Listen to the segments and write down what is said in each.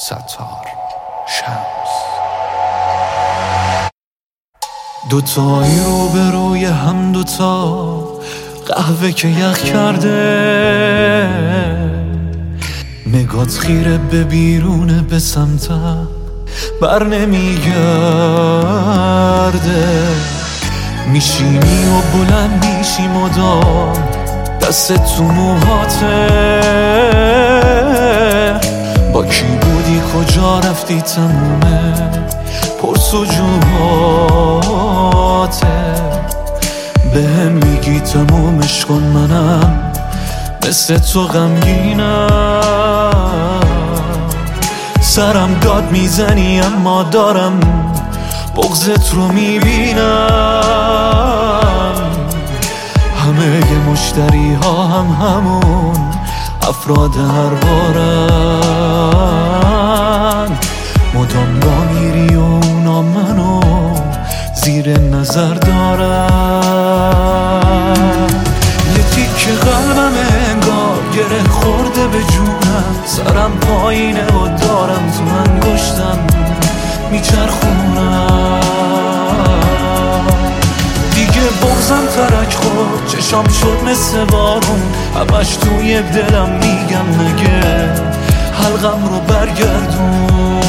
ستار شمس. دوتایی رو به روی هم، دوتا قهوه که یخ کرده، نگات خیره به بیرونه به سمتم بر نمیگرده. میشینی و بلند میشی مدام، دست تو موهاته، با کی بودی کجا رفتی تمومه پرسجوهاته. به هم میگی تمومش کن، منم مثل تو غمگینم. سرم داد میزنی اما دارم بغضت رو میبینم. همه ی مشتری ها هم همون افراد هر بارن. مدام را میری و اونا منو زیر نظر دارن. یه تیکه قلبم انگار گره خورده به جونم، سرم پایینه و دارم تو انگشتم میچرخونم. دیگه بغضم ترک خورد، چشام شد مثل بارون، همش توی دلم میگم نگه حلقم رو برگردون.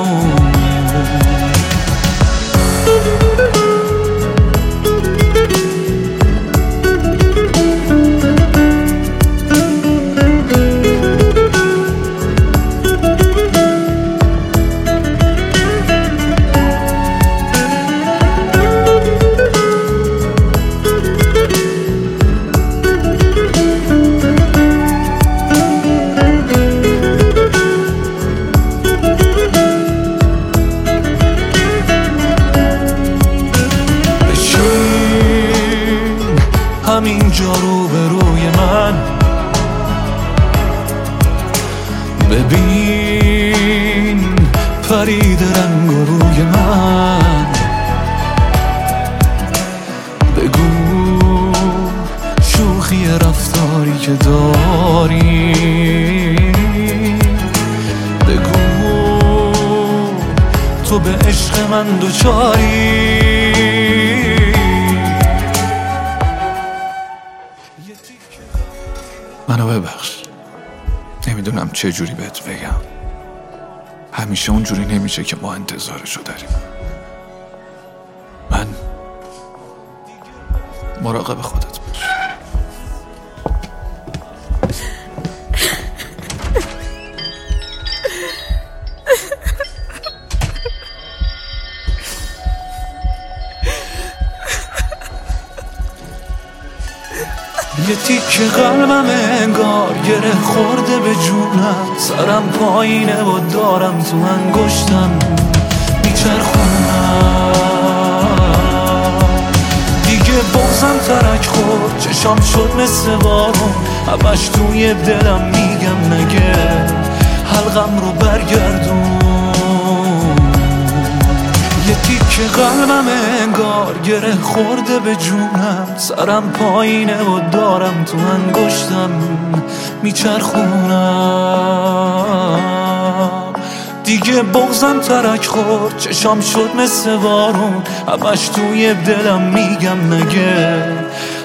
همینجا رو به روی من ببین، پرید رنگ روی من. بگو شوخی رفتاری که داری، بگو تو به عشق من دوچاری. منو ببخش، نمیدونم چه جوری بهت بگم. همیشه اونجوری نمیشه که ما انتظارشو داریم. من مراقب خودت باش. یه تیکه قلبم انگار گره خورده به جونم، سرم پایینه و دارم تو انگشتم میچرخونم. دیگه بغضم ترک خورد، چشام شد مثل بارون، همش توی دلم میگم نگه حلقم رو برگردون. یه تیکه قلبم انگار گره خورده به جونم، سرم پایینه و دارم تو انگشتم میچرخونم. دیگه بغضم ترک خورد، چشام شد مثل بارون، همش توی دلم میگم نگه